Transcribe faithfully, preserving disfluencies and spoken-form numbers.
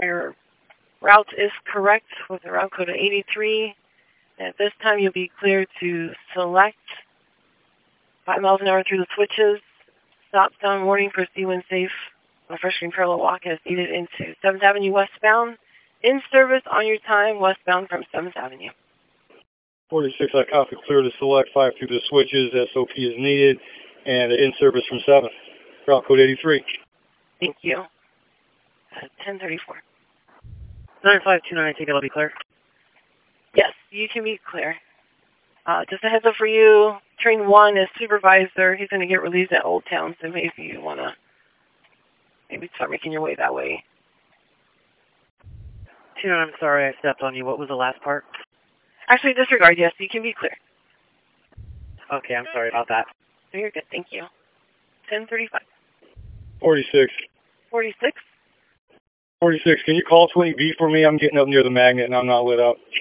Your route is correct with the route code of eighty-three. At this time, you'll be cleared to select five miles an hour through the switches. Stop sign warning for Seawind Safe. A fresh green parallel walk has leaded into seventh Avenue westbound. In service on your time westbound from seventh Avenue. forty-six, I copy, clear to select five through the switches. S O P is needed. And in service from seventh. Route code eighty-three. Thank you. Uh, ten thirty-four. nine five two nine, I think it'll be clear. Yes, you can be clear. Uh, just a heads up for you, train one is supervisor. He's going to get released at Old Town, so maybe you want to maybe start making your way that way. two nine, I'm sorry I stepped on you. What was the last part? Actually, disregard, yes, you can be clear. Okay, I'm sorry about that. So you're good, thank you. ten thirty-five. forty-six. forty-six. forty-six, can you call twenty B for me? I'm getting up near the magnet and I'm not lit up.